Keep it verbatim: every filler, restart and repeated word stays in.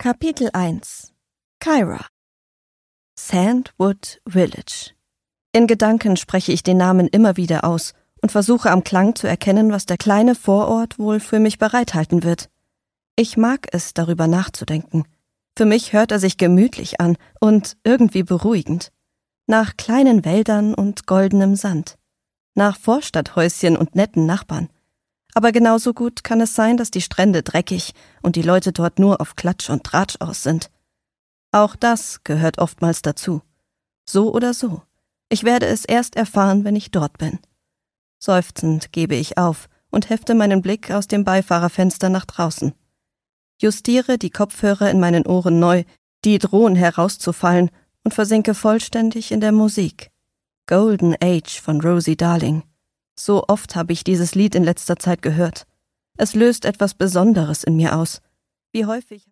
Kapitel eins. Kyra. Sandwood Village. In Gedanken spreche ich den Namen immer wieder aus und versuche am Klang zu erkennen, was der kleine Vorort wohl für mich bereithalten wird. Ich mag es, darüber nachzudenken. Für mich hört er sich gemütlich an und irgendwie beruhigend. Nach kleinen Wäldern und goldenem Sand. Nach Vorstadthäuschen und netten Nachbarn. Aber genauso gut kann es sein, dass die Strände dreckig und die Leute dort nur auf Klatsch und Tratsch aus sind. Auch das gehört oftmals dazu. So oder so. Ich werde es erst erfahren, wenn ich dort bin. Seufzend gebe ich auf und hefte meinen Blick aus dem Beifahrerfenster nach draußen. Justiere die Kopfhörer in meinen Ohren neu, die drohen herauszufallen, und versinke vollständig in der Musik. Golden Age von Rosie Darling. So oft habe ich dieses Lied in letzter Zeit gehört. Es löst etwas Besonderes in mir aus. Wie häufig